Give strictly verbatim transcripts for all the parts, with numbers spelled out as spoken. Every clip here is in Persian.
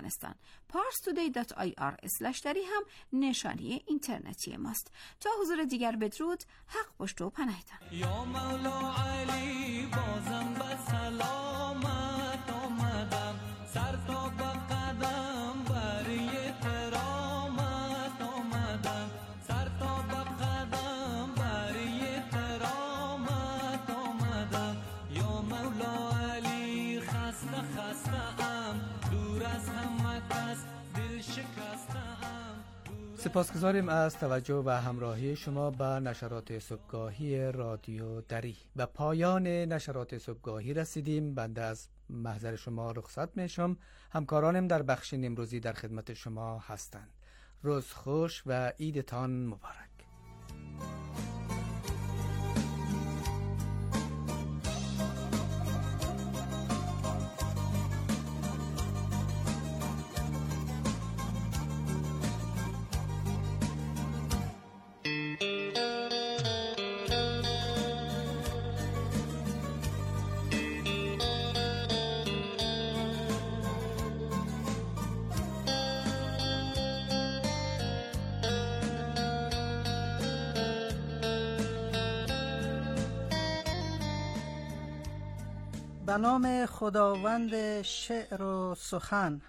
افغانستان. پارس تودی دات آی آر اسلش دری هم نشانی اینترنتی ماست. تا حضور دیگر بدرود، حق پشت و پناهتان. یا مولا علی بازم به سلامت آمدم، سر تا به قدم بری کرامت آمدم، سر تا به قدم بری کرامت آمدم. یا مولا علی خسته خسته ام، دور از همه کس دل شکسته ام. سپاسگزاریم از توجه و همراهی شما به نشرات صبحگاهی رادیو دری. به پایان نشرات صبحگاهی رسیدیم. بنده از محضر شما رخصت میشم. همکارانم در بخش امروزی در خدمت شما هستند. روز خوش و عیدتان مبارک. به نام خداوند شعر و سخن،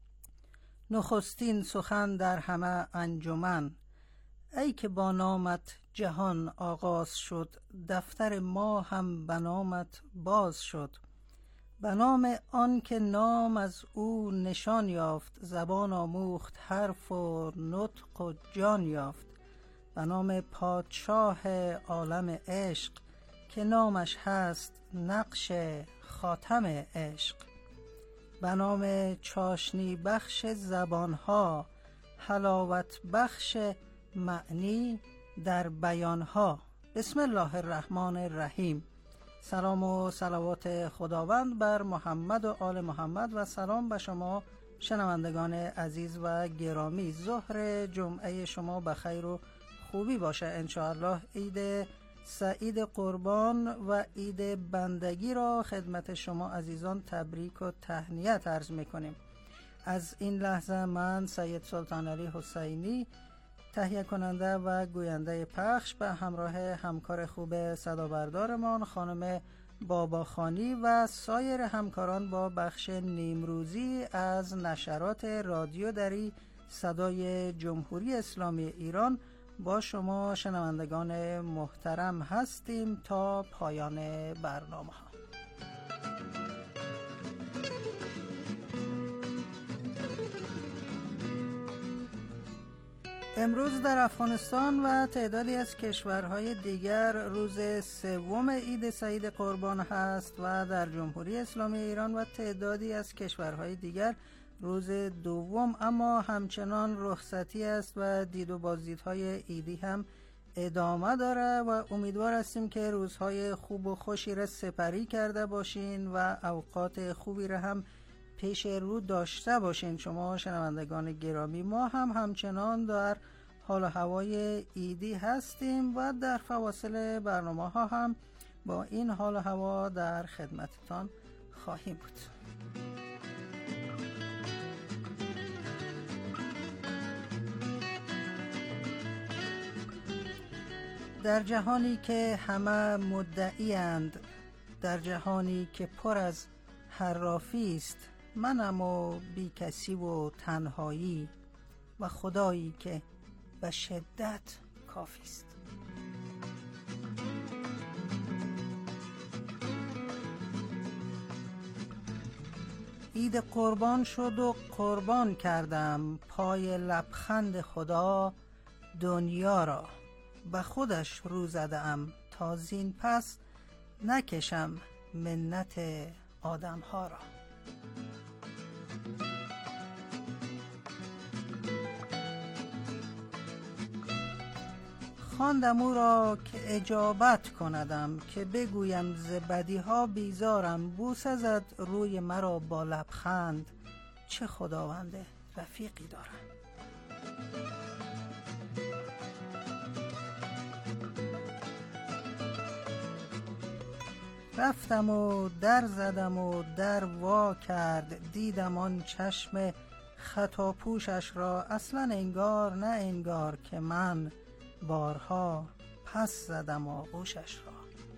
نخستین سخن در همه انجمن. ای که با نامت جهان آغاز شد، دفتر ما هم به نامت باز شد. به نام آن که نام از او نشان یافت، زبان آموخت حرف و نطق و جان یافت. به نام پادشاه عالم عشق، که نامش هست نقش خاتم عشق. به نام چاشنی بخش زبانها، حلاوت بخش معنی در بیانها. بسم الله الرحمن الرحیم. سلام و صلوات خداوند بر محمد و آل محمد و سلام به شما شنوندگان عزیز و گرامی. ظهر جمعه شما بخیر و خوبی باشه انشاءالله. عید سعید قربان و عید بندگی را خدمت شما عزیزان تبریک و تهنیت عرض میکنیم. از این لحظه من سید سلطان علی حسینی، تهیه کننده و گوینده پخش، به همراه همکار خوب صدابردارمان خانم باباخانی و سایر همکاران با بخش نیمروزی از نشرات رادیو دری صدای جمهوری اسلامی ایران با شما شنوندگان محترم هستیم تا پایان برنامه ها. امروز در افغانستان و تعدادی از کشورهای دیگر روز سوم عید سعید قربان هست و در جمهوری اسلامی ایران و تعدادی از کشورهای دیگر روز دوم، اما همچنان رخصتی است و دید و بازدیدهای عیدی هم ادامه داره و امیدوار هستیم که روزهای خوب و خوشی را سپری کرده باشین و اوقات خوبی را هم پیش رو داشته باشین. شما شنوندگان گرامی، ما هم همچنان در حال و هوای عیدی هستیم و در فواصل برنامه ها هم با این حال و هوا در خدمتتان خواهیم بود. در جهانی که همه مدعی اند، در جهانی که پر از حرافی است، منم و بی کسی و تنهایی و خدایی که به شدت کافی است. عید قربان شد و قربان کردم، پای لبخند خدا دنیا را. به خودش رو زدم تا زین پس نکشم منت آدم ها را. خواندم او را که اجابت کندم، که بگویم ز بدی ها بیزارم. بوسه زد روی مرا با لبخند، چه خداوند رفیقی دارم. رفتم و در زدم و در وا کرد، دیدم آن چشم خطا پوشش را اصلا انگار نه انگار که من بارها پس زدم آغوشش را.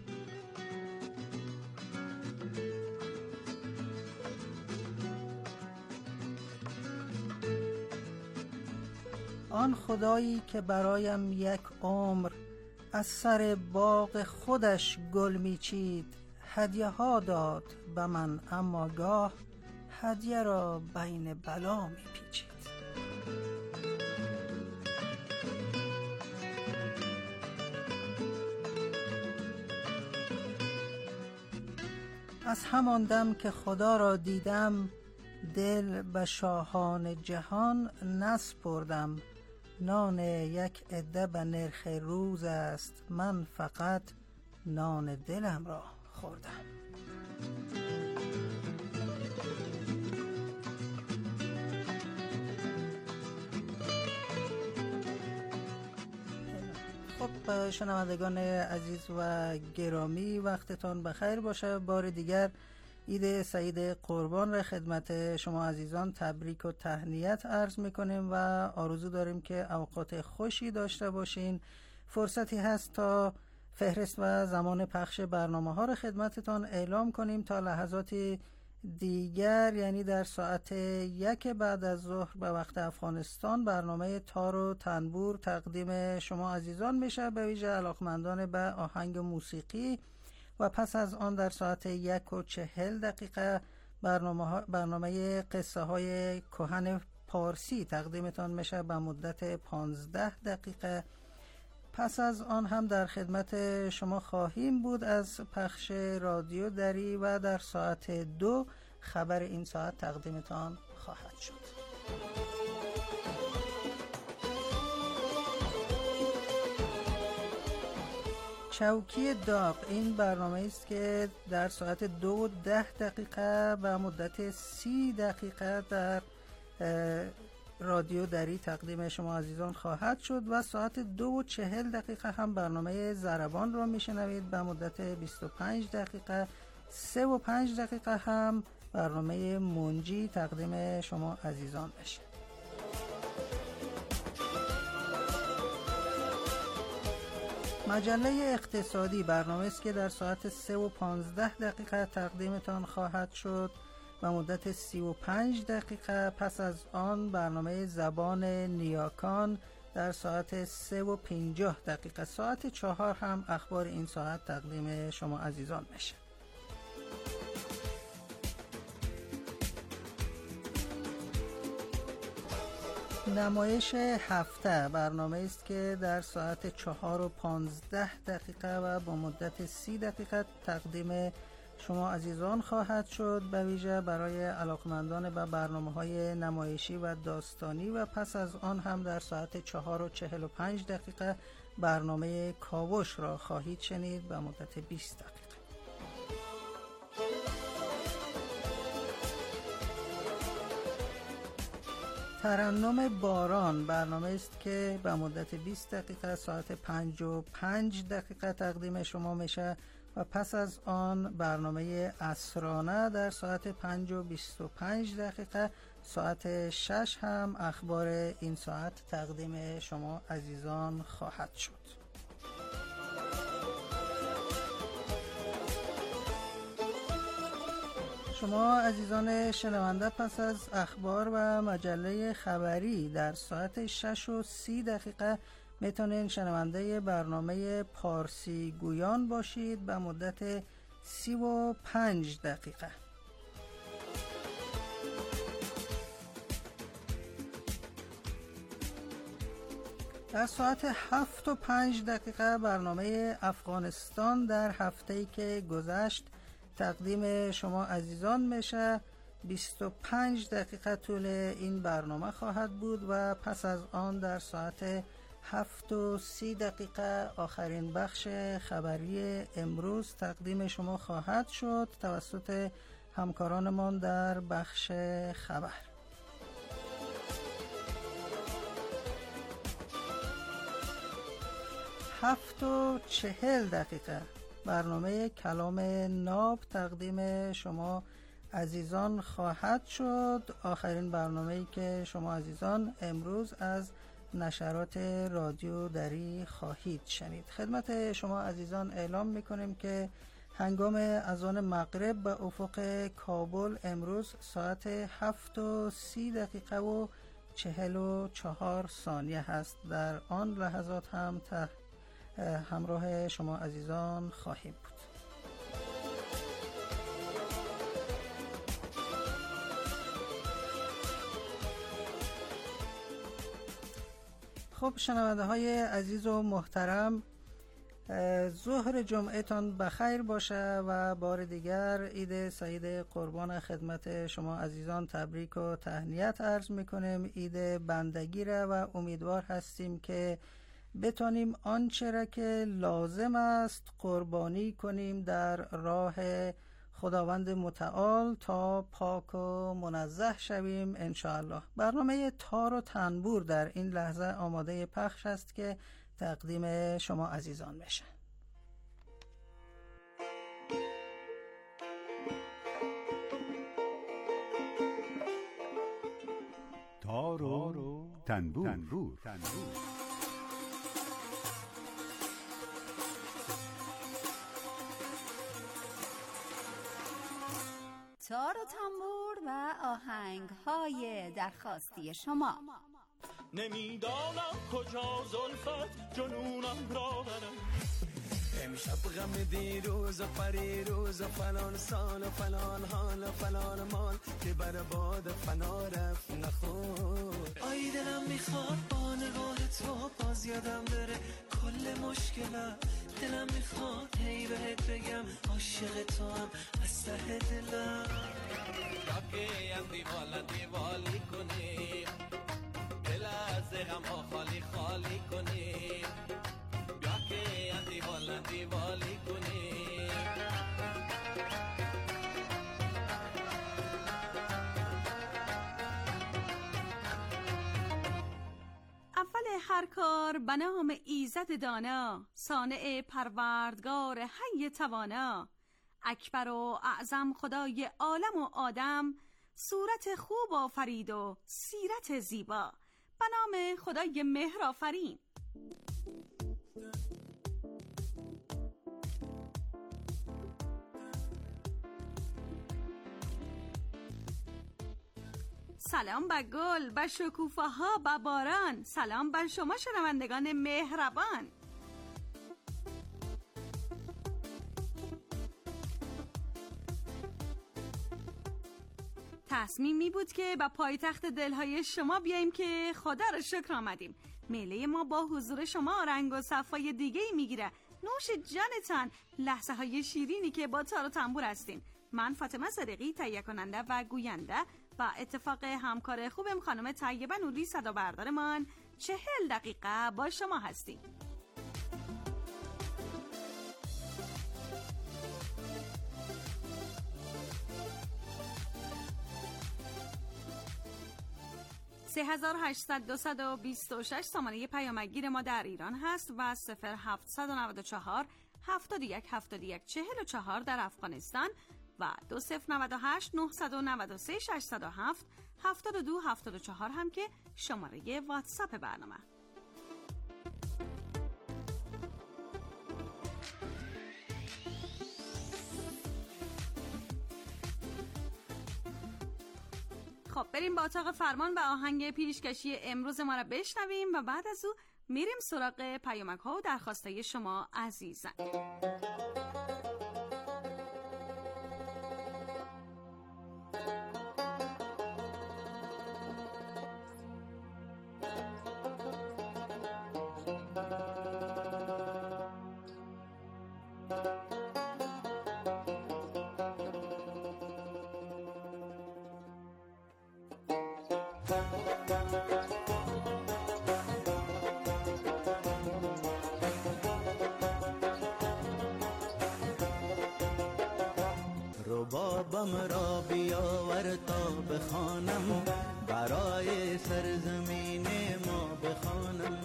آن خدایی که برایم یک عمر از سر باغ خودش گل میچید، هدیه ها داد به من اما گاه هدیه را بین بلا میپیچید. از همان دم که خدا را دیدم، دل به شاهان جهان نسپردم. نان یک عده به نرخ روز است، من فقط نان دلم را خوردم. خب شنوندگان عزیز و گرامی، وقتتان بخیر باشه. بار دیگر عید سعید قربان را خدمت شما عزیزان تبریک و تهنیت عرض میکنیم و آرزو داریم که اوقات خوشی داشته باشین. فرصتی هست تا فهرست و زمان پخش برنامه ها را خدمتتان اعلام کنیم. تا لحظات دیگر یعنی در ساعت یک بعد از ظهر به وقت افغانستان برنامه تار و تنبور تقدیم شما عزیزان میشه، به ویژه علاقمندان به آهنگ موسیقی. و پس از آن در ساعت یک و چهل دقیقه برنامه, برنامه قصه های کهن پارسی تقدیمتان میشه به مدت پانزده دقیقه. پس از آن هم در خدمت شما خواهیم بود از پخش رادیو دری و در ساعت دو خبر این ساعت تقدیمتان خواهد شد. چوکی داغ این برنامه است که در ساعت دو و ده دقیقه و مدت سی دقیقه در رادیو دری تقدیم شما عزیزان خواهد شد و ساعت دو و چهل دقیقه هم برنامه ضربان را میشنوید به مدت بیست و پنج دقیقه. سه و پنج دقیقه هم برنامه منجی تقدیم شما عزیزان بشه. مجله اقتصادی برنامه است که در ساعت سه و پانزده دقیقه تقدیمتان خواهد شد و مدت سی و پنج دقیقه. پس از آن برنامه زبان نیاکان در ساعت سه و پنجاه دقیقه. ساعت چهار هم اخبار این ساعت تقدیم شما عزیزان میشه. نمایش هفته برنامه است که در ساعت چهار و پانزده دقیقه و با مدت سی دقیقه تقدیم شما عزیزان خواهد شد، به ویژه برای علاقمندان به برنامه‌های نمایشی و داستانی. و پس از آن هم در ساعت چهار و چهل و پنج دقیقه برنامه کاوش را خواهید شنید به مدت بیست دقیقه. ترنم باران برنامه است که به مدت بیست دقیقه ساعت پنج و پنج دقیقه تقدیم شما میشه و پس از آن برنامه اسرانه در ساعت پنج و بیست و پنج دقیقه. ساعت شش هم اخبار این ساعت تقدیم شما عزیزان خواهد شد. شما عزیزان شنونده پس از اخبار و مجله خبری در ساعت شش و سی دقیقه میتونین شنونده برنامه پارسی گویان باشید به مدت سی و پنج دقیقه. در ساعت هفت و پنج دقیقه برنامه افغانستان در هفته‌ای که گذشت تقدیم شما عزیزان میشه. بیست و پنج دقیقه طول این برنامه خواهد بود و پس از آن در ساعت هفت و سی دقیقه آخرین بخش خبری امروز تقدیم شما خواهد شد توسط همکارانمان در بخش خبر. هفت و چهل دقیقه برنامه کلام ناب تقدیم شما عزیزان خواهد شد. آخرین برنامه‌ای که شما عزیزان امروز از نشرات رادیو دری خواهید شنید. خدمت شما عزیزان اعلام میکنیم که هنگام اذان مغرب به افق کابل امروز ساعت هفت و سی دقیقه و چهل و چهار ثانیه هست. در آن لحظات هم ته همراه شما عزیزان خواهیم بود. خب شنونده های عزیز و محترم، ظهر جمعهتان بخیر باشه و بار دیگر عید سعید قربان خدمت شما عزیزان تبریک و تهنیت عرض میکنیم. عید بندگی را و امیدوار هستیم که بتانیم آنچه را که لازم است قربانی کنیم در راه خداوند متعال تا پاک و منزه شویم انشاءالله. برنامه تار و تنبور در این لحظه آماده پخش است که تقدیم شما عزیزان بشه. تار و تنبور, تنبور. تنبور. تار و تنبور و آهنگ های درخواستی شما. نمیدانم کجا زلفت جنونم را برم، امشب غم دیروز و پریروز و فلان سال و فلان حال و فلان مال که بر باد فنا رفت نخور. آی دلم میخواد با نگاه تو باز یادم بره کل مشکلم. دلم میخواد هی بهت بگم عاشق تو هم از ته دلم. یا که هم دیوالا دیوالی کنی، دل از غم ها خالی خالی کنی، یا که هم دیوالا دیوالی کنی. اول هر کار به نام ایزد دانا، صانع پروردگار حی توانا، اکبر و اعظم خدای عالم و آدم، صورت خوب آفرید و سیرت زیبا، به نام خدای مهر آفرین. سلام به گل، به شکوفه ها، به باران، سلام بر شما شنوندگان مهربان. تصمیمی بود که به پایتخت دلهای شما بیاییم که خدا را شکر آمدیم. میله ما با حضور شما رنگ و صفای دیگه ای میگیره. نوش جانتان لحظه های شیرینی که با تار و تنبور هستین. من فاطمه صدیقی تهیه کننده و گوینده و اتفاق همکار خوبم خانم طیبه نوری صدا بردارمان چهل دقیقه با شما هستیم. سه هزار و هشتصد دویست و بیست و شش سامانه پیامگیر ما در ایران هست و صفر هفتصد و نود و چهار هفتاد و یک هفتاد و یک چهل و چهار در افغانستان و دو صفر نود و هشت نهصد و نود و سه ششصد و هفت هفتاد و دو هفتاد و چهار هم که شماره واتساپ برنامه. خب بریم با اتاق فرمان و آهنگ پیشکشی امروز ما را بشنویم و بعد از او میریم سراغ پیامک ها و درخواسته شما عزیزان. ربابم را بیاور تا بخوانم، برای سرزمین ما بخوانم.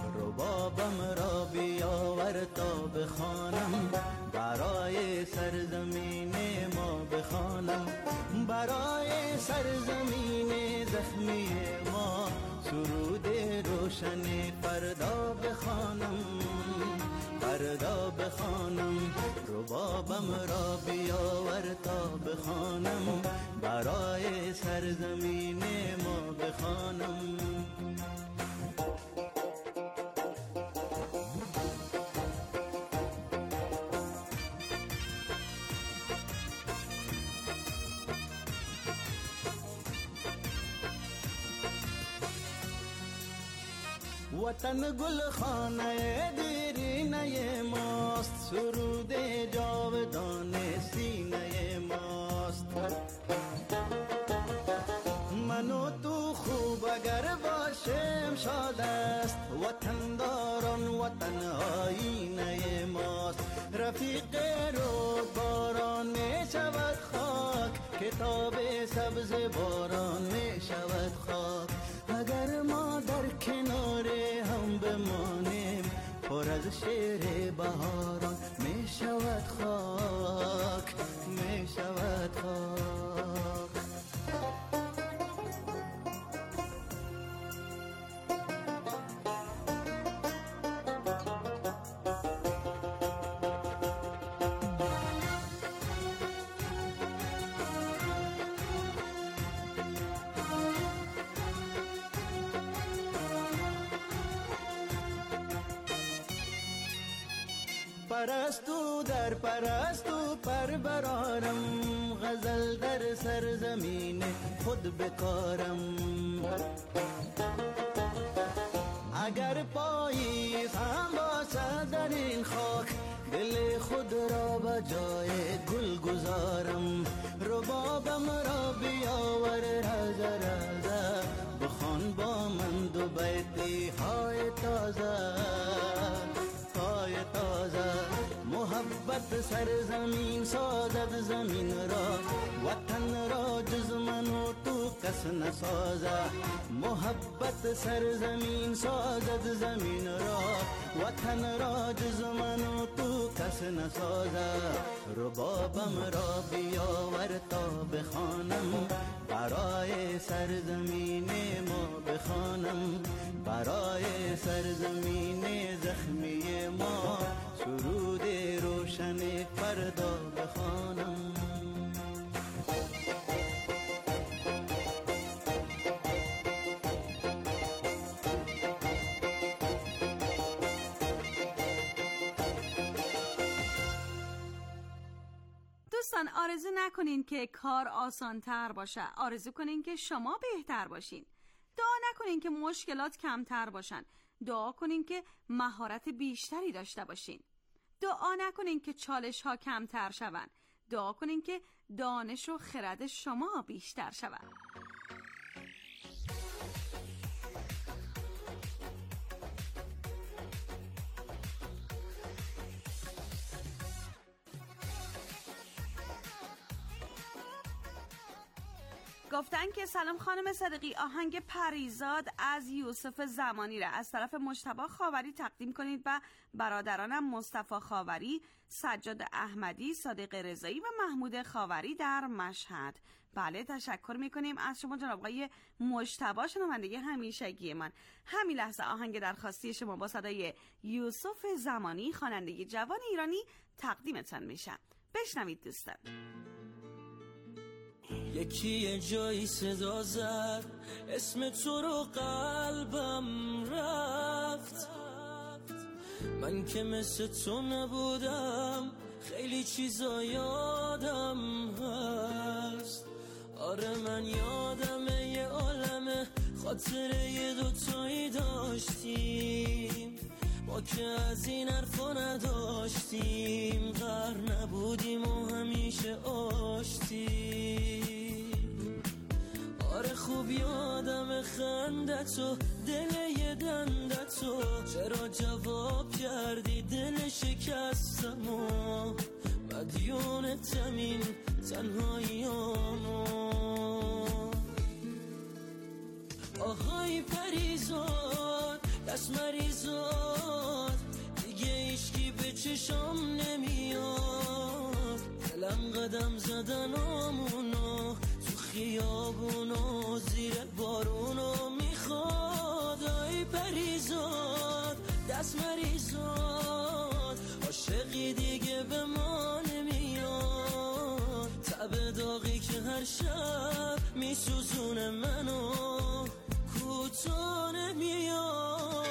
ربابم را بیاور تا بخوانم، برای سرزمین سرزمین زخمی ما، سرود روشن فردا بخوانم، فردا بخوانم، ربابم را بیاور تا بخوانم، برای سرزمین ما بخوانم. وطن گل خانه دیرینه ماست، سرود جاودان سینه ماست. من و تو خوب اگر باشیم شاد است، وطن داران وطن آینه ماست. رفیق رو باران می شود خاک، کتاب سبز باران می شود خاک. اگر ما در کنار هم بمانیم، پر از شعر بهاران می شود خاک، می شود خاک. پرستو در پرستو پر برارم، غزل در سرزمین خود بکارم. اگر پایی هم باشد در این خاک، دل خود را به جای گل گذارم. ربابم را بیاور رزه رزه، بخوان با من دو بیتی های تازه، های تازه. محبت سرزمین سازد زمین را، وطن را جز من و تو کس نسازه. محبت سرزمین سازد زمین را، وطن را جز من و تو کس نسازه. ربابم را بیاور تا بخوانم، برای سرزمین ما بخوانم، برای سرزمین زخمی ما، سرود روشن فردا بخوانم. دوستان، آرزو نکنین که کار آسان تر باشه، آرزو کنین که شما بهتر باشین. دعا نکنین که مشکلات کمتر باشن، دعا کنین که مهارت بیشتری داشته باشین. دعا نکنین که چالش ها کمتر شون، دعا کنین که دانش و خرد شما بیشتر شون. گفتن که سلام خانم صدیقی، آهنگ پریزاد از یوسف زمانی را از طرف مجتبی خاوری تقدیم کنید و برادرانم مصطفی خاوری، سجاد احمدی، صادق رضایی و محمود خاوری در مشهد. بله، تشکر میکنیم از شما جناب آقای مجتبی، شنونده همیشگی من. همین لحظه آهنگ درخواستی شما با صدای یوسف زمانی، خواننده جوان ایرانی، تقدیمتان میشه. بشنوید دوستان. یکی یه جایی صدا زد، اسم تو رو قلبم رفت. من که مثل تو نبودم، خیلی چیزا یادم هست. آره من یادمه یه عالمه خاطره یه دوتایی داشتیم، ما که از این حرفا نداشتیم. غر نبودیم و همیشه آشتیم. آره خوب یادم خندتو، دل یه دندتو، چرا جواب کردی دل شکستمو. مدیونتم این تنهاییامو. آهای پریزاد، دست مریزاد، دیگه ایشکی به چشم نمیاد. دلم قدم زدن آمونو تو خیابون دست مریزاد، عاشقی دیگه به ما نمیاد، تب داغی که هر شب میسوزونه منو کوتاه نمیاد.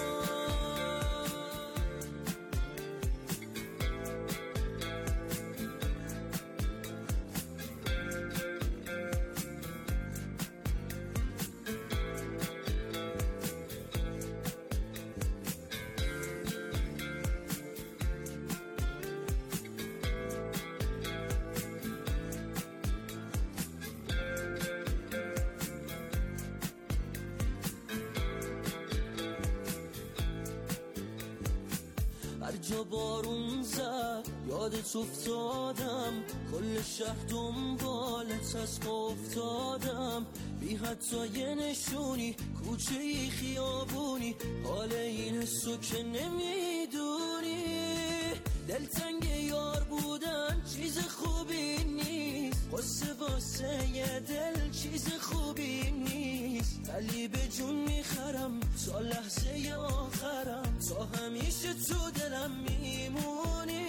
هر جا بارون زد یادت افتادم، کل شهر دنبالت از پا افتادم، بی حتی یه نشونی کوچه ای خیابونی، حال این حسو که نمیدونی. دلتنگ یار بودن چیز خوبی نیست، قصه واسه یه دل چیز خوبی نیست، ولی به جون میخرم تا لحظه آخرم، تا همیشه تو دلم میمونی.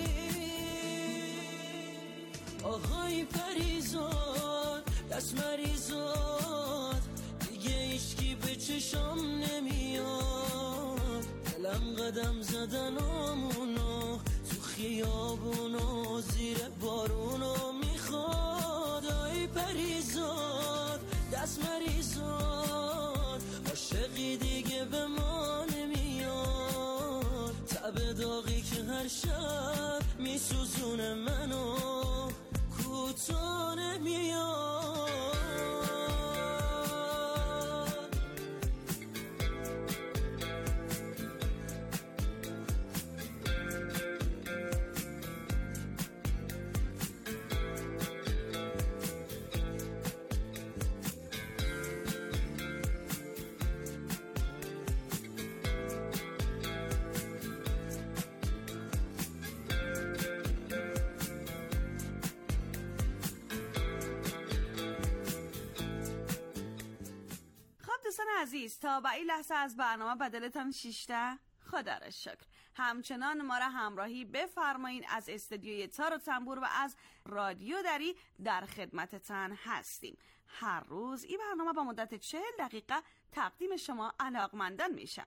آهای پریزاد دست مریزاد، دیگه ایشکی به چشم نمیاد، دلم قدم زدن آمونو تو خیابونو زیر بارونو میخواد. آی پریزاد دست مریزاد، عاشقی دیگه به ما نمیاد، تب داغی که هر شب میسوزونه منو کوتاه نمیاد. دوستان عزیز، تا به این لحظه از برنامه بدلتان شیشته خدا را شکر. همچنان ما را همراهی بفرمایید. از استودیوی تار و تنبور و از رادیو دری در خدمتتان هستیم. هر روز این برنامه با مدت چهل دقیقه تقدیم شما علاقمندان میشه.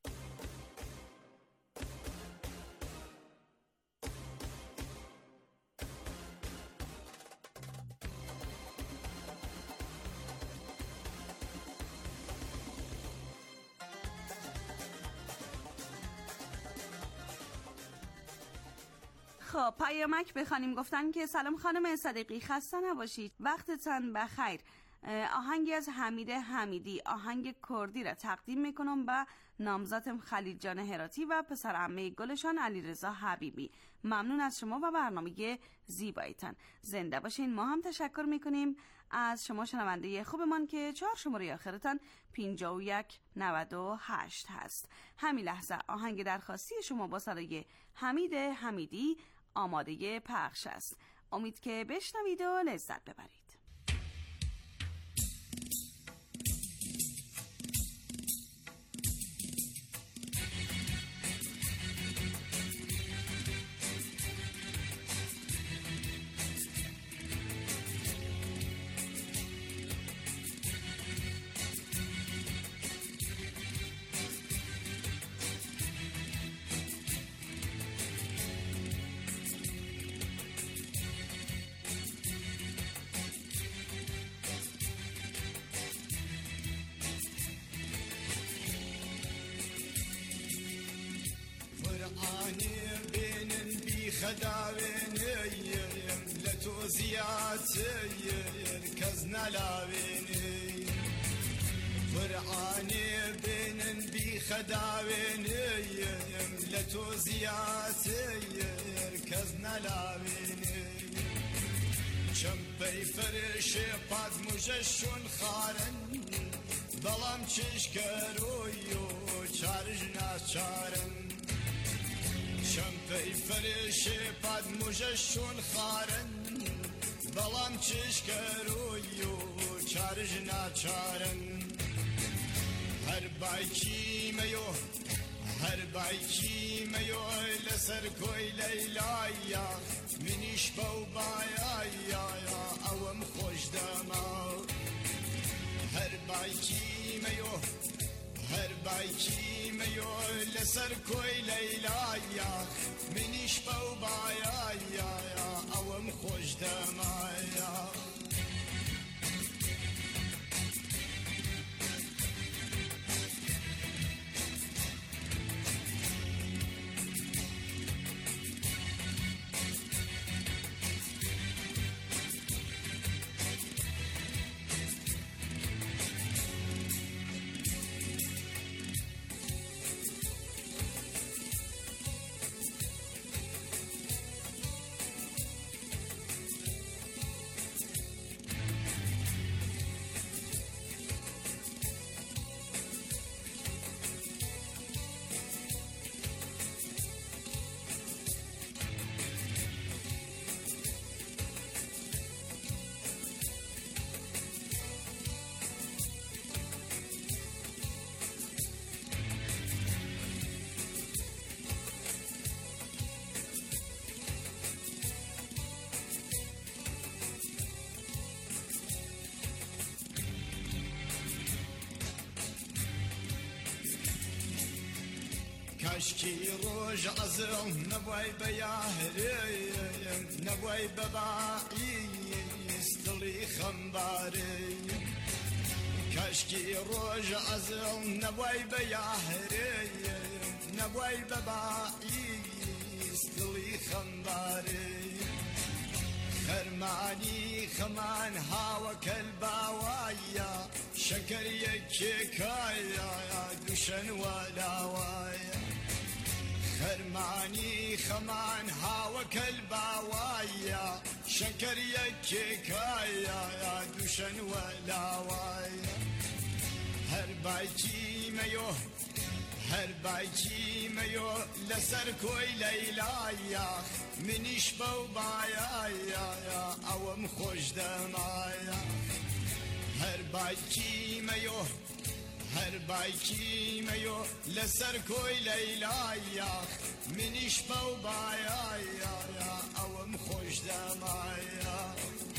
خب پیامک بخوانیم. گفتن که سلام خانم صدیقی، خسته نباشید، وقتتان بخیر. آهنگی از حمید حمیدی، آهنگ کردی را تقدیم میکنم به نامزادم خلیل جان هراتی و پسر عمه گلشان علیرضا حبیبی. ممنون از شما و برنامه زیبایتان. زنده باشین. ما هم تشکر میکنیم از شما شنونده خوبمان که چهار شماره آخرتان پنجاه و یک نود و هشت هست. همین لحظه آهنگ درخواستی شما با صدای حمید حمیدی آماده پخش است. امید که بشنوید و لذت ببرید. خداويني لتوزياتي كزنا لاويني فرعاني بين بخداويني لتوزياتي كزنا لاويني شمبي فرش قد مجشون خارن بلام چشکرویو چارجنا چارن شمپی فرش پد مجشون خارن بلام چشکرویو چارجنا چارن هر بایکی میو هر بایکی میوه لسر کوی لیلایا منیش باو بایا یا یا اوم خوش دما هر بایکی میوه هر بایکی میوه لسر کوی لیلایا منیش باو بایا یا یا اوم خوش دما یا کاشکی روز عزم نبوی بیاهری نبوی ببایی استلی خمباری کاشکی روز عزم نبوی بیاهری نبوی ببایی استلی خمباری خرمانی خمان هوا کلباوایا شکر یکی کایا دوشن ولاوایا خرمانی خمان هوا کلباوایا شکر یکی کایا دوشن ولاوایا هر بایکی میو هر بایکی میو لسر کوی لیلایا منیش باو بایا یا اوم خوش دمایا هر بایکی میو هر بایکی میو لسر کوی لیلایا منیش باو بایا یا اوم خوش دمایا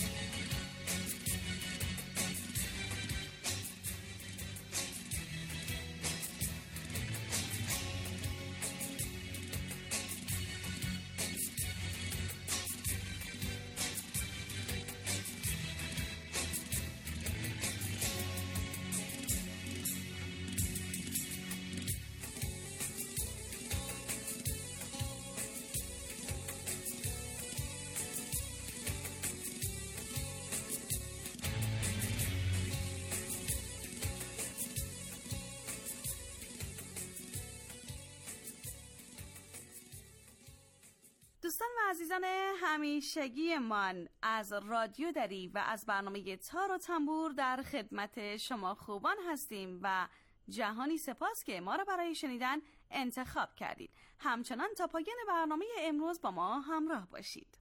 دوستان و عزیزان همیشگی من از رادیو دری و از برنامه تار و تنبور در خدمت شما خوبان هستیم و جهانی سپاس که ما را برای شنیدن انتخاب کردید. همچنان تا پایان برنامه امروز با ما همراه باشید.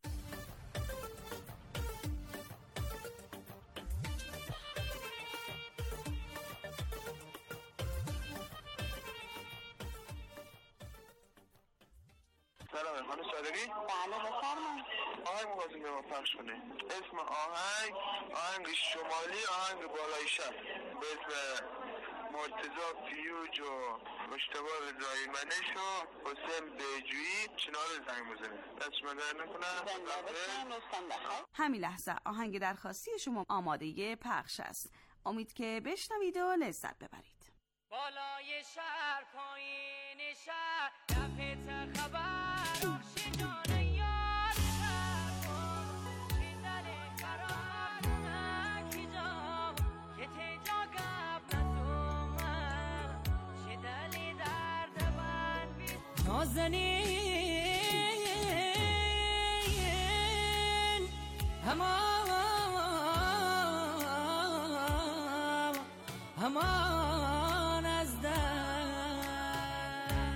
سلام خانم صادقی؟ بله بفرمایید. آهنگ می‌خواستیم به ما پخش کنه. اسم آهنگ آهنگ شمالی آهنگ بالای شهر به اسم مرتضی فیوج و مجتبی رضایی منش و حسین بیجویی چنار زنگ بزنه. دست شما در نکنم. همین لحظه آهنگ درخواستی شما آماده پخش است. امید که بشنوید و لذت ببرید. بالای شهر پایین شهر دفت خبر آخش جان یار شیدل قرار نکی جا که تجا قبل نزومم شیدل درد من بید نازنین همان همان از در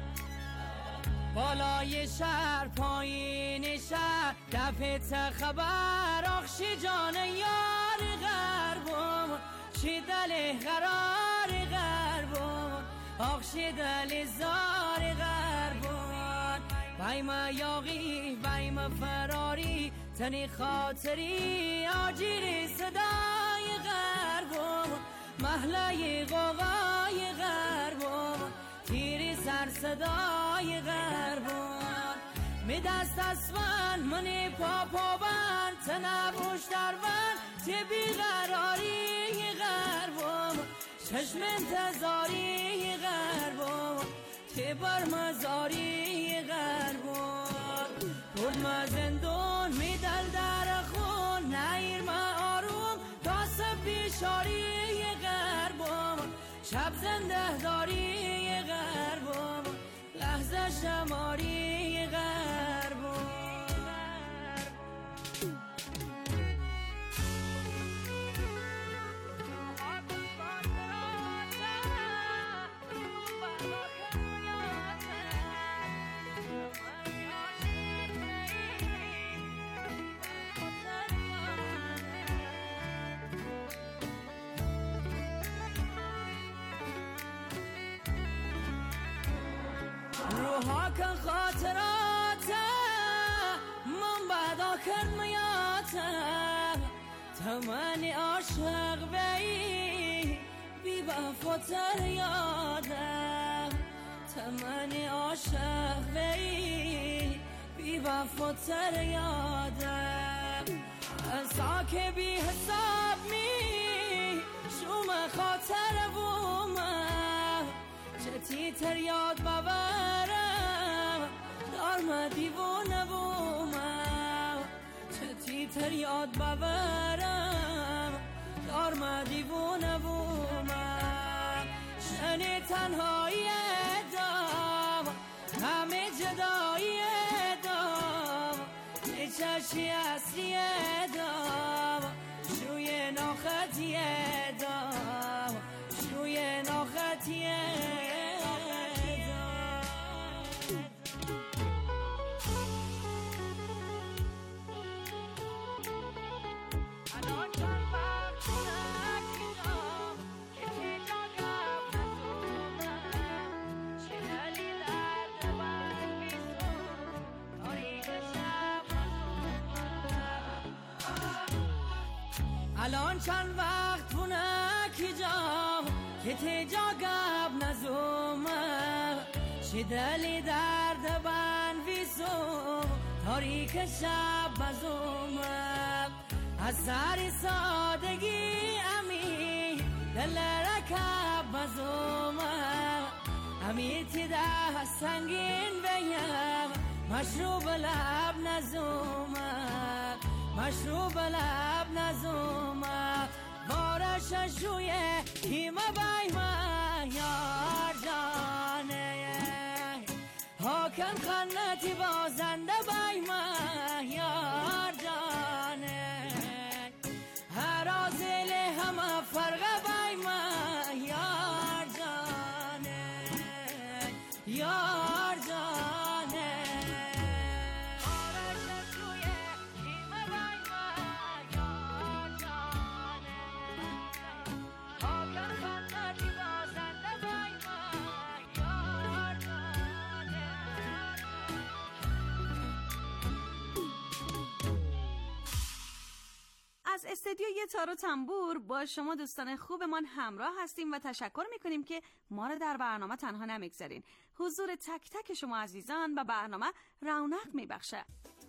بالای شهر پایین شهر دفت خبر آخش جان یار غربم چی دل قرار غربم آخشی دل زار غربان بایم یاغی بایم فراری تنی خاطری آجیری صدای غربان محلای غوغای غربان تیری سر صدای غربان می دست اسفن منی پا پا بند تنبوش در بند تی بیقراری غربان چشم انتظاری غربان تی برمزاری غربان برد ما زندون می دل در خون نیر ما آروم کاسب بیشاری غربان شب زنده داری غربان لحظه شماری غربان روحا کن خاطراته من بعد آخر میاته تمنی عاشق بی بی وفاتر یاده تمنی عاشق بی بی وفاتر یاده ساکه بی حساب می شوم خاطر بومه چتی تر یاد ببرم دارم دیوانه بومم چتی تر یاد ببرم دارم دیوانه بومم شنی تنهایی دام همه جدایی دام چشی اصلی دام شوی ناخطی دام شوی ناخطی الان چند وقت بونه کی جا که تیجا گب نزومه چی دلی درد بن ویسو تاریک شب بزومه از سری سادگی امی دل رکب بزومه امی تی ده سنگین بیم مشروب لب نزومه مشروب لب نزومه بارش شویه کیمه بایمه یار جانه هاکن خنتی بازنده بایمه یار جانه هر آزل همه فرقه بایمه یار جانه یار جانه از استدیوی تار و تنبور با شما دوستان خوبمان همراه هستیم و تشکر میکنیم که ما را در برنامه تنها نمیگذارین. حضور تک تک شما عزیزان و برنامه رونق میبخشه.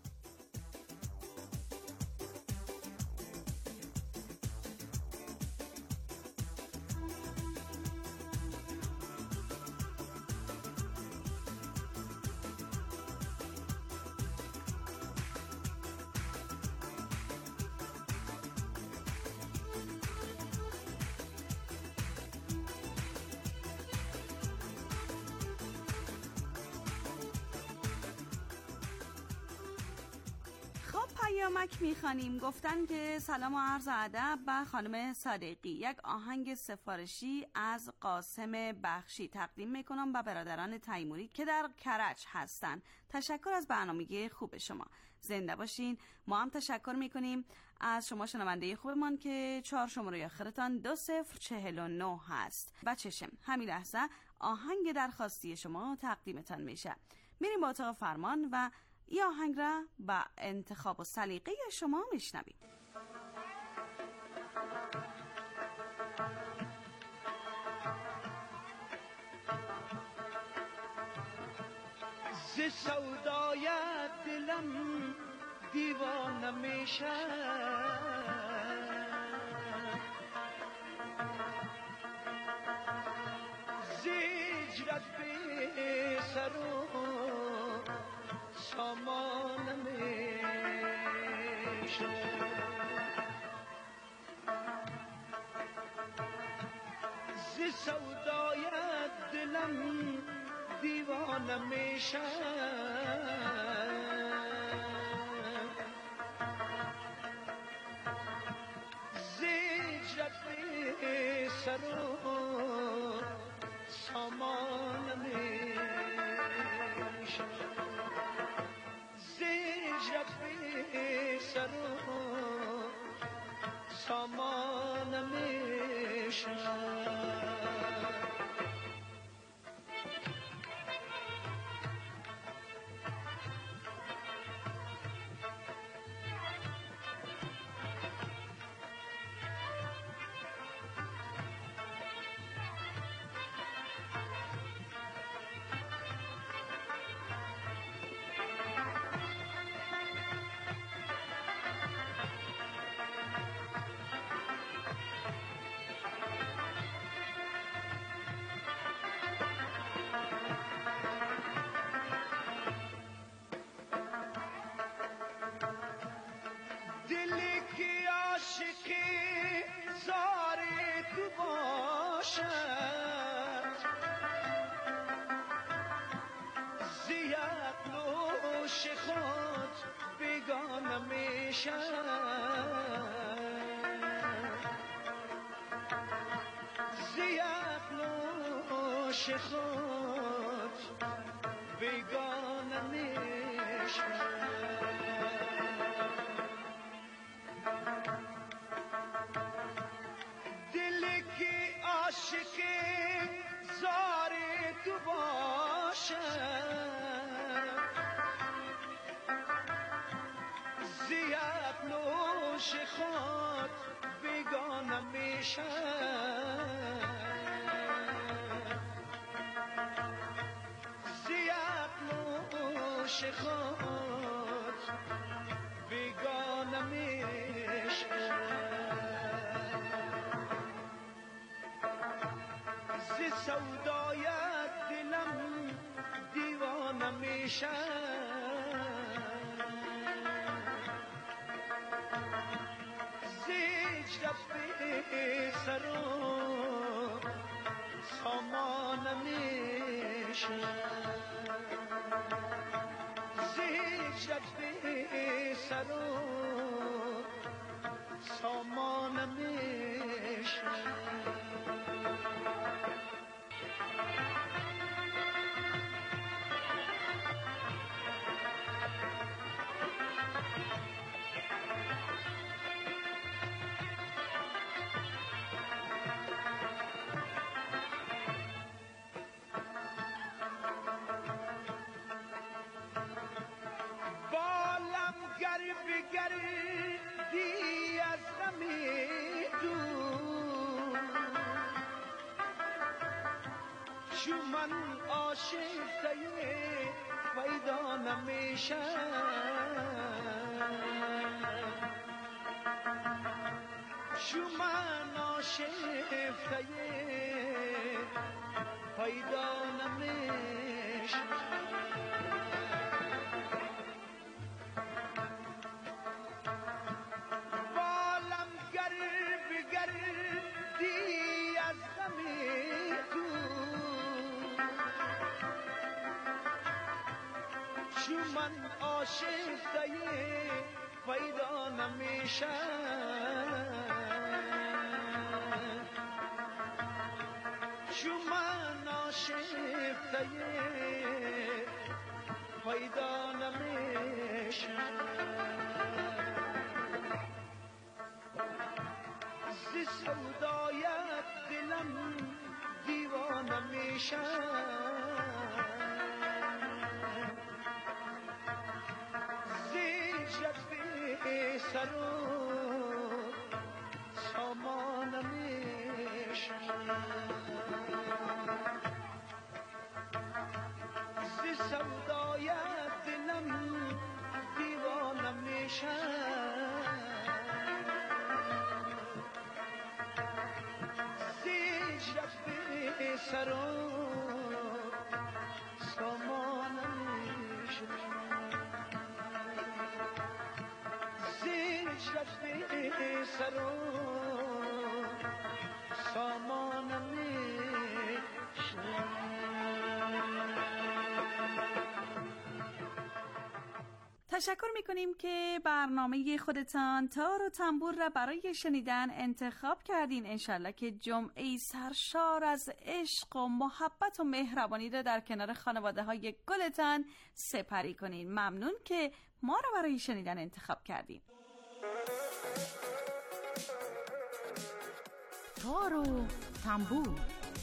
پیامک میخوانیم. گفتن که سلام و عرض ادب به خانم صادقی، یک آهنگ سفارشی از قاسم بخشی تقدیم میکنم به برادران تیموری که در کرج هستن. تشکر از برنامه خوب شما، زنده باشین. ما هم تشکر میکنیم از شما شنونده خوبمان که چهار شماره آخرتان دو صفر چهل و نه هست. و چشم همین لحظه آهنگ درخواستی شما تقدیمتان میشه. میریم با اتاق فرمان و این آهنگ را با انتخاب و سلیقه شما میشنویم. ز سودای دلم دیوانه میشه، ز هجرت به سر و سامان میشه، ز سودای دلم دیوانه میشه، زجرت به سر و سامان میشه، زجرت به سر و سامان میشه. دلی که عاشقی زار تو باشد، زیاد نوش خود بیگانه میشد، زیاد نوش خود بیگانه میشد. دلی که عاشقی زار تو باشد، زیاد نوش خود بیگانه میشد، زیاد نوش خود بیگانه میشد، ز سودای دلم دیوانه میشه، زجرت به سر و سامان میشه، زجرت به سر و سامان میشه. بالم گر بگردی از غم دور، چو من آشفته پیدا نمیشه، چو من آشفته پیدا نمیشه، بالم گر بگردی از غم دور، چو من آشفته پیدا نمیشه، چو من آشفته پیدا نمیشه، ز سودای دلم دیوانه میشه. زیر جفه سرو سامانم زی سودایت دلم دیوانم میشم زی جفه سرو سامانم میشم زی جفه سرو سامانم میشم. تشکر میکنیم که برنامه خودتان تار و تنبور را برای شنیدن انتخاب کردین. انشالله که جمعه سرشار از عشق و محبت و مهربانی را در کنار خانواده های گلتان سپری کنین. ممنون که ما را برای شنیدن انتخاب کردین. تار و تنبور.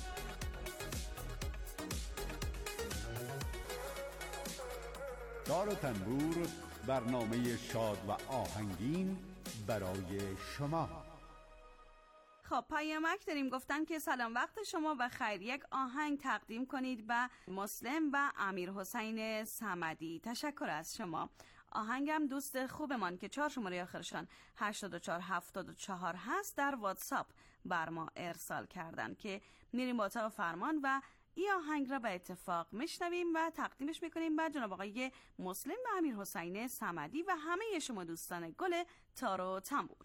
تار و تنبور، برنامه شاد و آهنگین برای شما. خب پیامک داریم، گفتن که سلام وقت شما و خیر، یک آهنگ تقدیم کنید به مسلم و امیر حسین صمدی. تشکر از شما. آهنگم دوست خوبمان که چهار شماره آخرشان هشتاد و چهار هفتاد و چهار هست در واتساپ بر ما ارسال کردن که میریم با اتاق فرمان و این آهنگ را به اتفاق میشنویم و تقدیمش میکنیم به جناب آقای مسلم و امیر حسین صمدی و همه شما دوستان گل تار و تنبور.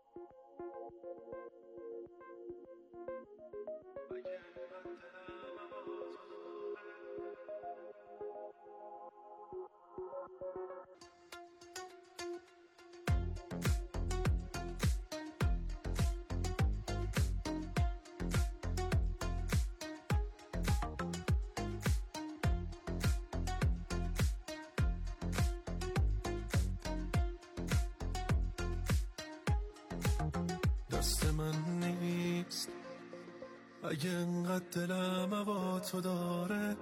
دست من نیست اگه انقدر دلم هوا تو داره،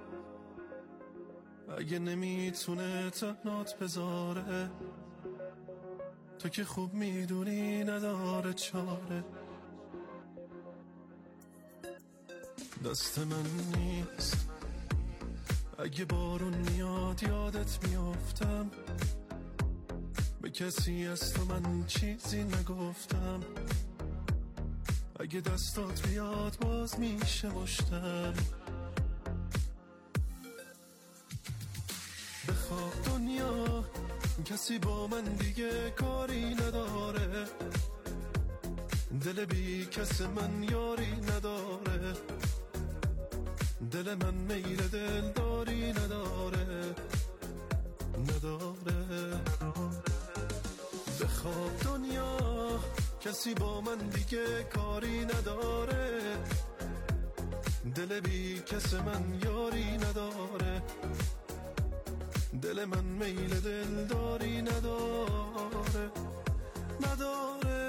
اگه نمیتونه تنات بذاره، تو که خوب میدونی نداره چاره. دست من نیست اگه بارون میاد یادت میافتم، به کسی از تو من چیزی نگفتم، اگه دستات بیاد باز میشه مشتم. بخواب دنیا کسی با من دیگه کاری نداره، دل بی کس من یاری نداره، دل من میل دل داری نداره نداره. بخواب دنیا کسی با من دیگه کاری نداره، دل بی کس من یاری نداره، دل من میل دل داری نداره نداره.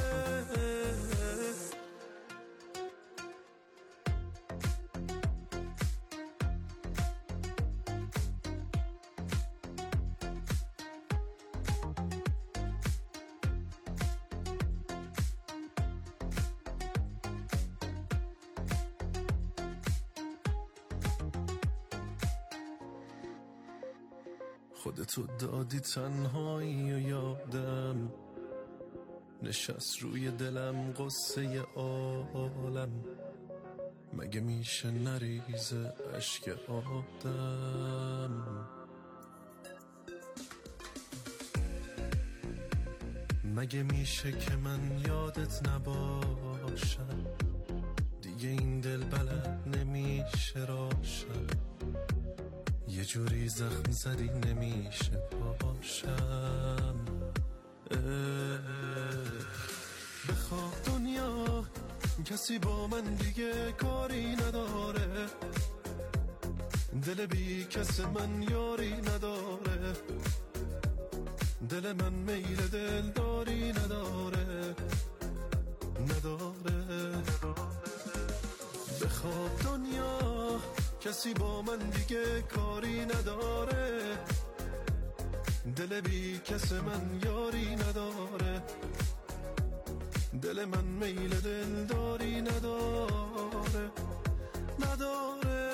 خودتو دادی تنهایی و یادم نشست روی دلم قصه عالم، مگه میشه نریزه اشک آدم، مگه میشه که من یادت نباشم، دیگه این دل بلد نمیشه راشم، یه جوری زخم زدی نمیشه پاشم. بخواب دنیا کسی با من دیگه کاری نداره، دل بی کس من یاری نداره، دل من میل دل داری نداره نداره. بخواب دنیا کسی با من دیگه کاری نداره، دل بی کس من یاری نداره، دل من میل دلداری نداره نداره.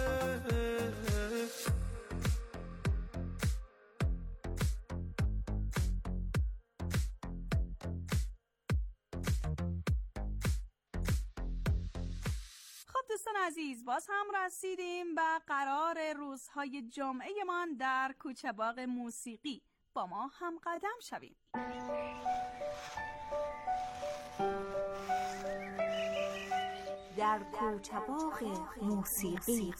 دوستان عزیز، باز هم رسیدیم به قرار روزهای جمعه من در کوچه باغ موسیقی. با ما هم قدم شویم. در کوچه باغ موسیقی.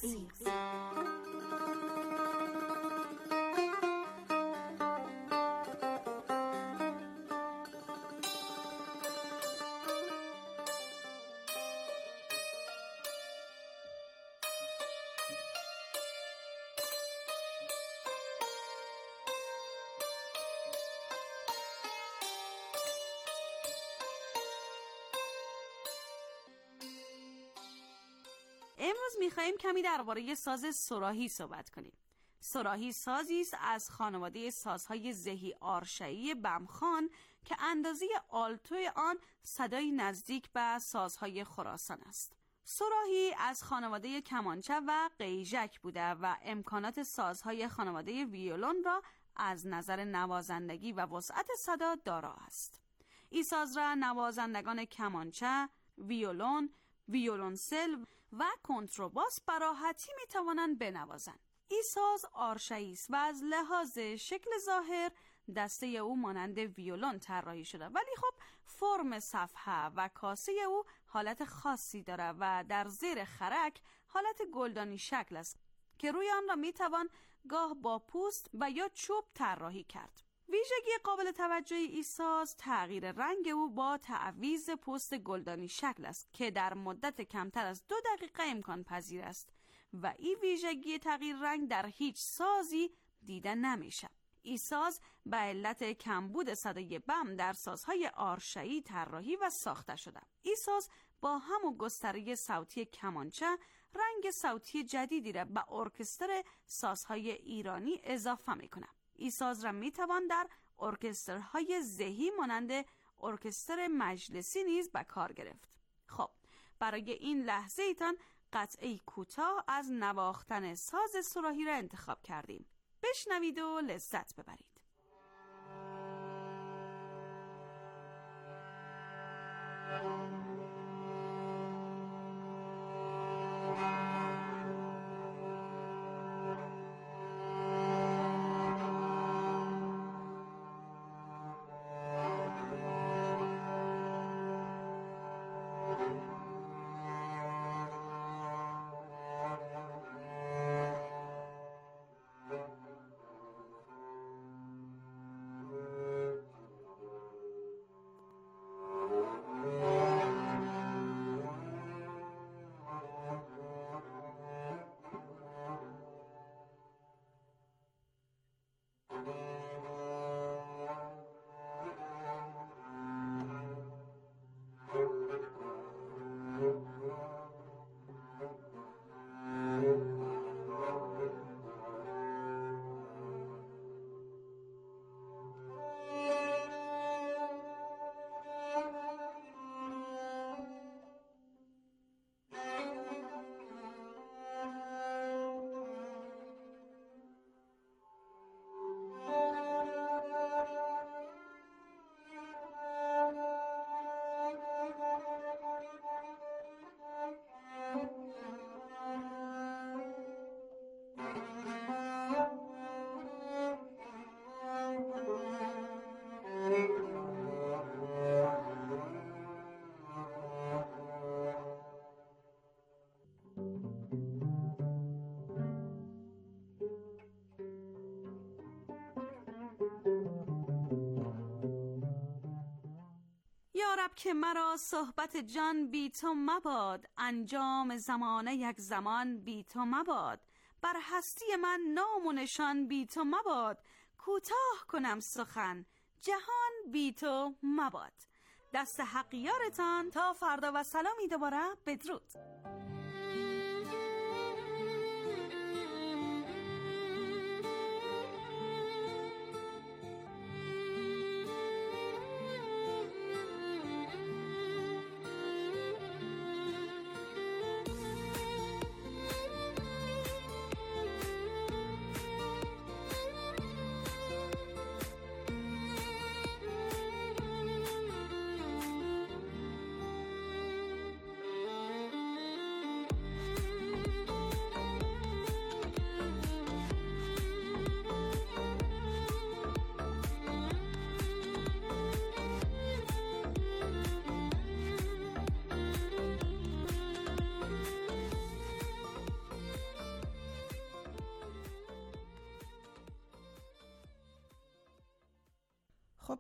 امروز می‌خوایم کمی درباره ساز صراحی صحبت کنیم. صراحی سازی است از خانواده سازهای زهی آرشعی بمخان که اندازه آلتوی آن صدای نزدیک به سازهای خراسان است. صراحی از خانواده کمانچه و قیژک بوده و امکانات سازهای خانواده ویولون را از نظر نوازندگی و وسعت صدا دارا است. این ساز را نوازندگان کمانچه، ویولون، ویولونسل و کنترباس به راحتی می توانند بنوازند. این ساز آرشعی است و از لحاظ شکل ظاهر دسته او مانند ویولون طراحی شده، ولی خب فرم صفحه و کاسه او حالت خاصی داره و در زیر خرک حالت گلدانی شکل است که روی آن را می توان گاه با پوست و یا چوب طراحی کرد. ویژگی قابل توجه این ساز تغییر رنگ او با تعویض پوست گلدانی شکل است که در مدت کمتر از دو دقیقه امکان پذیر است و این ویژگی تغییر رنگ در هیچ سازی دیده نمیشه. این ساز به علت کمبود صدای بم در سازهای آرشعی طراحی و ساخته شده. این ساز با همون گستره صوتی کمانچه رنگ صوتی جدیدی را به ارکستر سازهای ایرانی اضافه میکنه. این ساز را میتوان در ارکسترهای زهی مانند ارکستر مجلسی نیز به کار گرفت. خب برای این لحظه ایتان قطعه کوتاه از نواختن ساز صراحی را انتخاب کردیم. بشنوید و لذت ببرید. یارب که مرا صحبت جان بی تو مباد، انجام زمانه یک زمان بی تو مباد، بر هستی من نام و نشان بی تو مباد، کوتاه کنم سخن جهان بی تو مباد. دست حق یارتان تا فردا و سلامی دوباره. بدرود.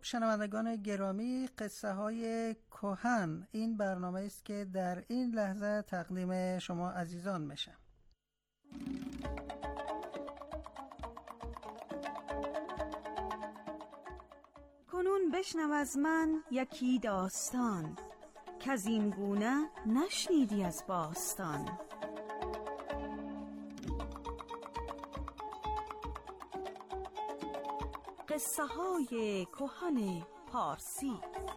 شنوندگان گرامی، قصه های کهن این برنامه است که در این لحظه تقدیم شما عزیزان میشه. کنون بشنو از من یکی داستان که از این گونه نشنیدی از باستان. قصه های کهن پارسی.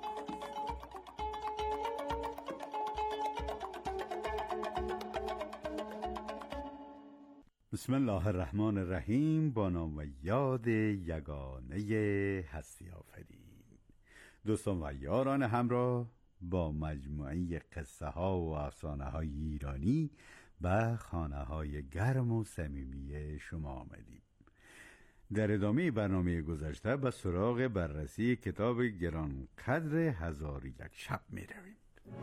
بسم الله الرحمن الرحیم. با نام و یاد یگانه هستی آفرین. دوستان و یاران همراه، با مجموعه قصه ها و افسانه های ایرانی و خانه های گرم و صمیمی شما آمدیم. در ادامه برنامه گذشته به سراغ بررسی کتاب گرانقدر هزار و یک شب می رویم.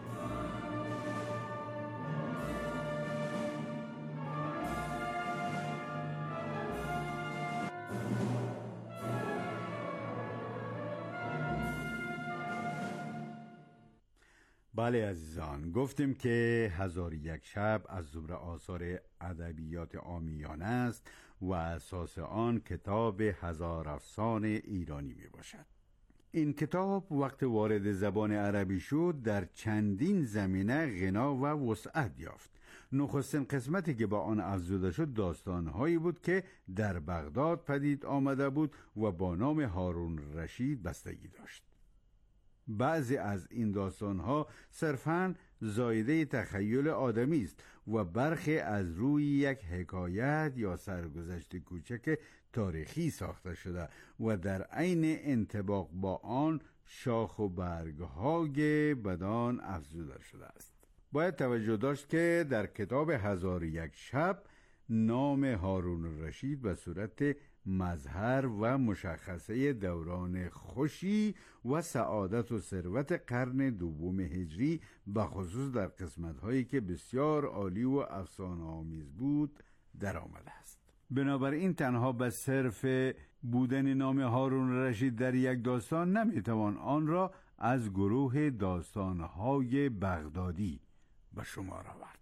بله عزیزان، گفتیم که هزار و یک شب از زمره آثار ادبیات عامیانه است و اساس آن کتاب هزار افسانه ایرانی می باشد. این کتاب وقت وارد زبان عربی شد در چندین زمینه غنا و وسعت یافت. نخستین قسمتی که با آن افزوده شد داستانهایی بود که در بغداد پدید آمده بود و با نام هارون رشید بستگی داشت. بعضی از این داستانها صرفاً زایده تخیل آدمی است و برخی از روی یک حکایت یا سرگذشت کوچک تاریخی ساخته شده و در عین انطباق با آن شاخ و برگ‌های بدان افزوده شده است. باید توجه داشت که در کتاب هزار و یک شب نام هارون رشید به صورت مظهر و مشخصه دوران خوشی و سعادت و ثروت قرن دوم هجری به خصوص در قسمت‌هایی که بسیار عالی و افسانه‌آمیز بود در آمده است. بنابراین تنها به صرف بودن نام هارون رشید در یک داستان نمیتوان آن را از گروه داستان‌های بغدادی به شمار آورد.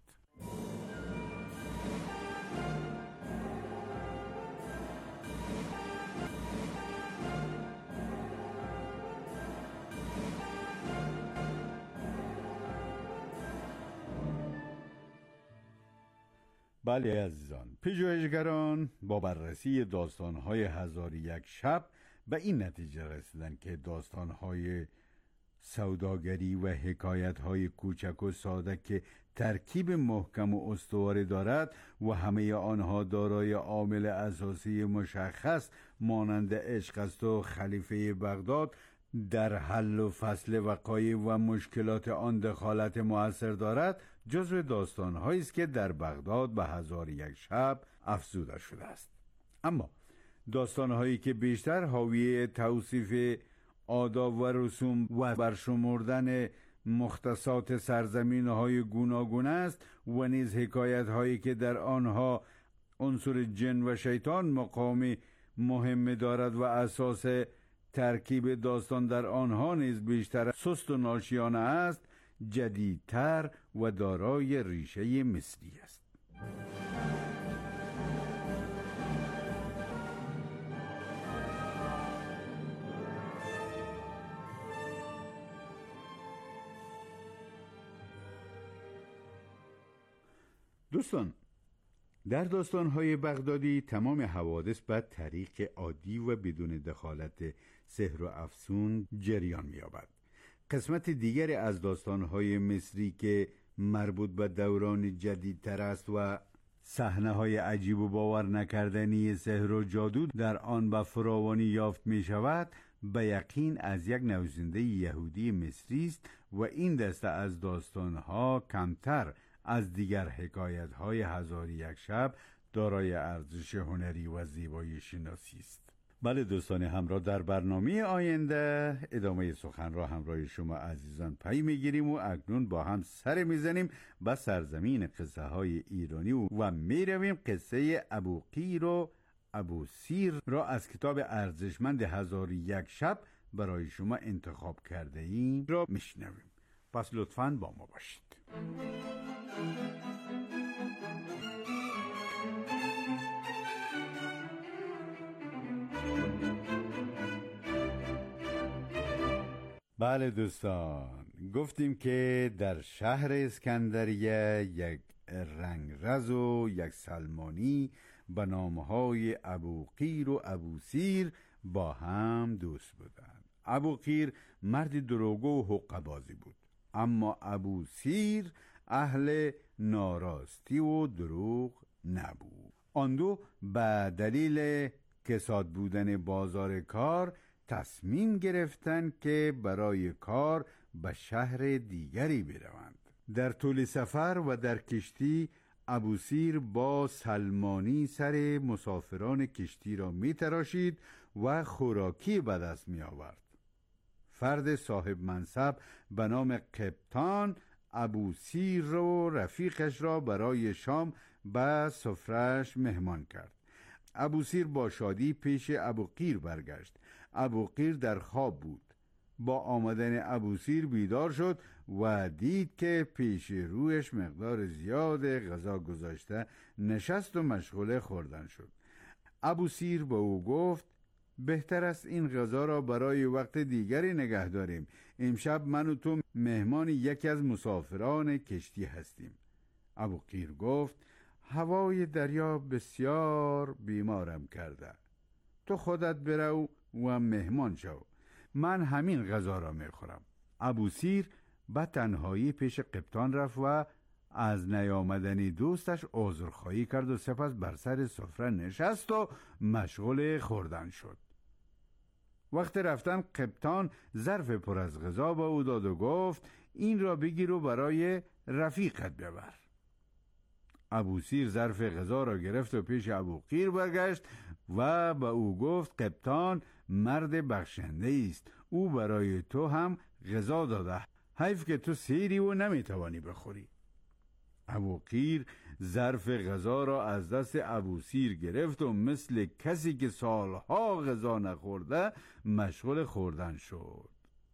بله عزیزان، پژوهشگران با بررسی داستان‌های هزار و یک شب به این نتیجه رسیدند که داستان‌های سوداگری و حکایت‌های کوچک و ساده که ترکیب محکم و استوار دارد و همه آنها دارای عامل اساسی مشخص مانند عشق است و خلیفه بغداد در حل و فصل وقایع و مشکلات آن دخالت مؤثر دارد، جزو داستان‌هایی است که در بغداد به هزار و یک شب افزوده شده است. اما داستان‌هایی که بیشتر حاوی توصیف آداب و رسوم و برشمردن مختصات سرزمین‌های گوناگون است و نیز حکایت‌هایی که در آنها عنصر جن و شیطان مقامی مهم دارد و اساس ترکیب داستان در آنها نیز بیشتر سست و ناشیانه است، جدیدتر و دارای ریشه مصری است. دوستان، در داستان‌های بغدادی تمام حوادث به طریق عادی و بدون دخالت سحر و افسون جریان می‌یابد. قسمت دیگری از داستان‌های مصری که مربوط به دوران جدیدتر است و صحنه‌های عجیب و باور نکردنی سحر و جادو در آن به فراوانی یافت می‌شود، به یقین از یک نویسنده یهودی مصری است و این دسته از داستان‌ها کمتر از دیگر حکایت‌های هزار و یک شب دارای ارزش هنری و زیبایی شناسی است. بله دوستان همراه، در برنامه آینده ادامه سخن را همراه شما عزیزان پی میگیریم و اکنون با هم سر میزنیم به سرزمین قصه های ایرانی و میرویم قصه ابو قیر و ابو سیر را از کتاب ارزشمند هزار و یک شب برای شما انتخاب کرده ایم را میشنویم. پس لطفاً با ما باشید. بله دوستان، گفتیم که در شهر اسکندریه یک رنگرز و یک سلمانی به نامهای ابوقیر و ابوسیر با هم دوست بودند. ابوقیر مرد دروغگو و حقه‌بازی بود، اما ابوسیر اهل ناراستی و دروغ نبود. آن دو به دلیل کساد بودن بازار کار تصمیم گرفتند که برای کار به شهر دیگری بروند. در طول سفر و در کشتی ابوسیر با سلمانی سر مسافران کشتی را می تراشید و خوراکی به دست می آورد. فرد صاحب منصب به نام قبطان ابوسیر و رفیقش را برای شام به سفره‌اش مهمان کرد. ابوسیر با شادی پیش ابوقیر برگشت. ابوقیر در خواب بود. با آمدن ابوسیر بیدار شد و دید که پیش رویش مقدار زیاد غذا گذاشته نشست و مشغول خوردن شد. ابوسیر به او گفت بهتر است این غذا را برای وقت دیگری نگه داریم. امشب من و تو مهمان یکی از مسافران کشتی هستیم. ابوقیر گفت هوای دریا بسیار بیمارم کرده. تو خودت برو و مهمان شو. من همین غذا را میخورم. ابوسیر به تنهایی پیش قبطان رفت و از نیامدن دوستش عذرخواهی کرد و سپس بر سر سفره نشست و مشغول خوردن شد. وقت رفتن قبطان ظرف پر از غذا به او داد و گفت این را بگیر و برای رفیقت ببر. ابوسیر ظرف غذا را گرفت و پیش ابوقیر برگشت و به او گفت قبطان مرد بخشنده است، او برای تو هم غذا داده، حیف که تو سیری و نمیتوانی بخوری. ابوقیر ظرف غذا را از دست ابوسیر گرفت و مثل کسی که سالها غذا نخورده مشغول خوردن شد.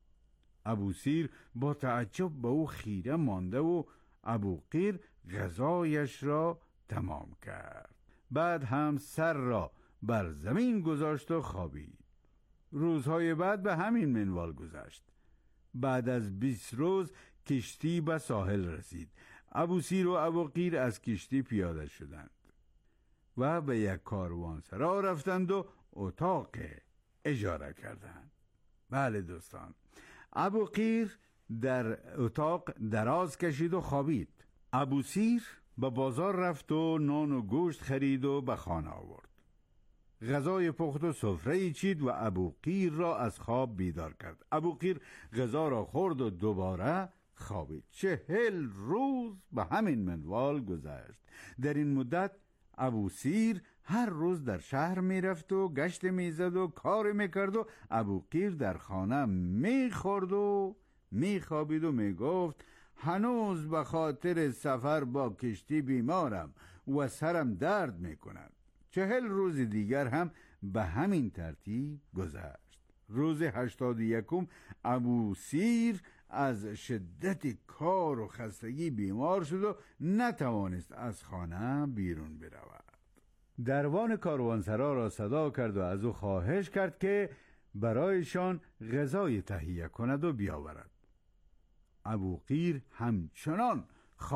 ابوسیر با تعجب به او خیره مانده و ابوقیر غذایش را تمام کرد. بعد هم سر را بر زمین گذاشت و خوابید. روزهای بعد به همین منوال گذشت. بعد از بیست روز کشتی به ساحل رسید. ابوسیر و ابوقیر از کشتی پیاده شدند و به یک کاروانسرا رفتند و اتاق اجاره کردند. بله دوستان، ابوقیر در اتاق دراز کشید و خوابید. ابوسیر به بازار رفت و نان و گوشت خرید و به خانه آورد. غذای پخت و سفره چید و ابوقیر را از خواب بیدار کرد. ابوقیر غذا را خورد و دوباره خوابید. چهل روز به همین منوال گذشت. در این مدت ابوسیر هر روز در شهر می رفت و گشت می زد و کار می کرد و ابوقیر در خانه می خورد و می خوابید و می گفت هنوز به خاطر سفر با کشتی بیمارم و سرم درد می کند. چهل روز دیگر هم به همین ترتیب گذشت. روز هشتاد یکم ابوسیر از شدت کار و خستگی بیمار شد و نتوانست از خانه بیرون برود. دروان کاروانسرا را صدا کرد و از او خواهش کرد که برایشان غذای تهیه کند و بیاورد. ابوقیر همچنان